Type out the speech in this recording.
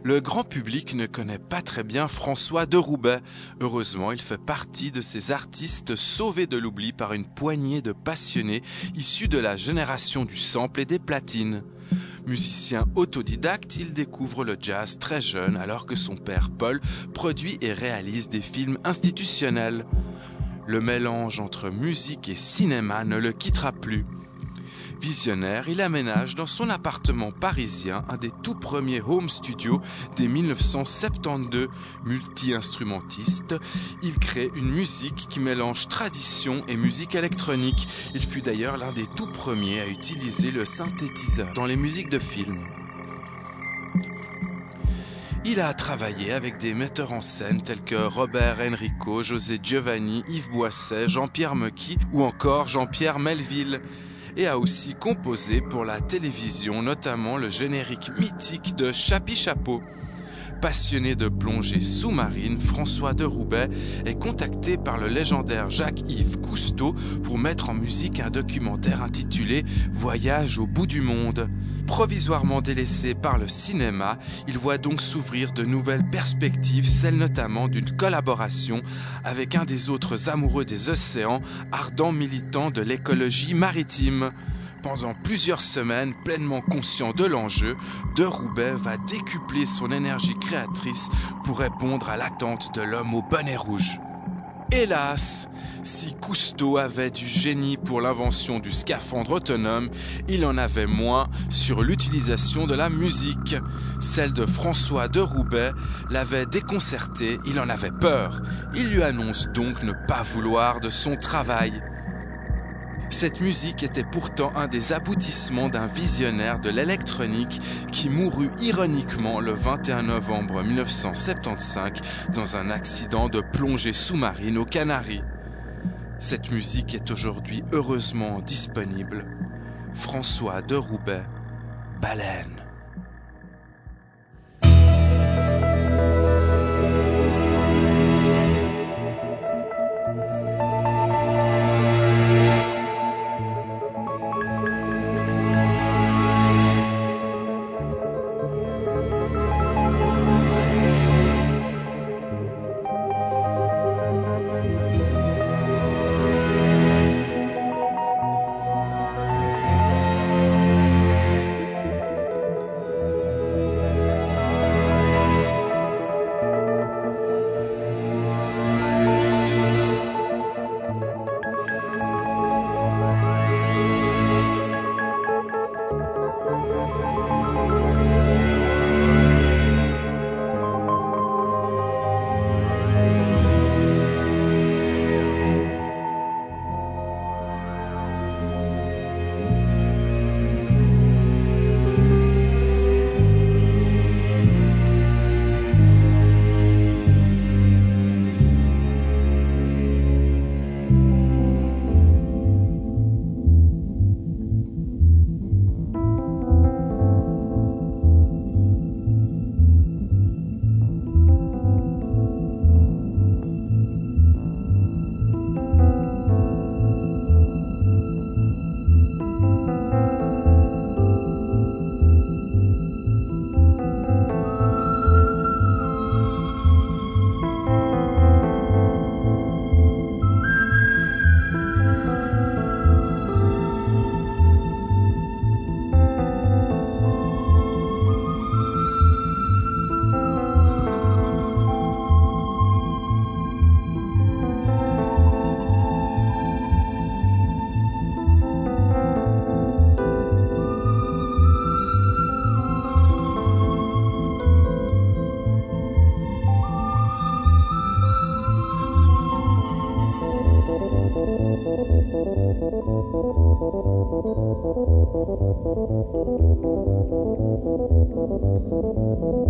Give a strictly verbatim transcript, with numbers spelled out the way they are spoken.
Le grand public ne connaît pas très bien François de Roubaix. Heureusement, il fait partie de ces artistes sauvés de l'oubli par une poignée de passionnés issus de la génération du sample et des platines. Musicien autodidacte, il découvre le jazz très jeune alors que son père Paul produit et réalise des films institutionnels. Le mélange entre musique et cinéma ne le quittera plus. Visionnaire, il aménage dans son appartement parisien un des tout premiers home studios dès mille neuf cent soixante-douze. Multi-instrumentiste, il crée une musique qui mélange tradition et musique électronique. Il fut d'ailleurs l'un des tout premiers à utiliser le synthétiseur dans les musiques de films. Il a travaillé avec des metteurs en scène tels que Robert Enrico, José Giovanni, Yves Boisset, Jean-Pierre Mocky ou encore Jean-Pierre Melville, et a aussi composé pour la télévision, notamment le générique mythique de Chapi Chapeau. Passionné de plongée sous-marine, François de Roubaix est contacté par le légendaire Jacques-Yves Cousteau pour mettre en musique un documentaire intitulé « Voyage au bout du monde ». Provisoirement délaissé par le cinéma, il voit donc s'ouvrir de nouvelles perspectives, celle notamment d'une collaboration avec un des autres amoureux des océans, ardent militant de l'écologie maritime. Pendant plusieurs semaines, pleinement conscient de l'enjeu, de Roubaix va décupler son énergie créatrice pour répondre à l'attente de l'homme au bonnet rouge. Hélas, si Cousteau avait du génie pour l'invention du scaphandre autonome, il en avait moins sur l'utilisation de la musique. Celle de François de Roubaix l'avait déconcerté, il en avait peur. Il lui annonce donc ne pas vouloir de son travail. Cette musique était pourtant un des aboutissements d'un visionnaire de l'électronique qui mourut ironiquement le vingt et un novembre mille neuf cent soixante-quinze dans un accident de plongée sous-marine aux Canaries. Cette musique est aujourd'hui heureusement disponible. François de Roubaix, Baleine. Thank you.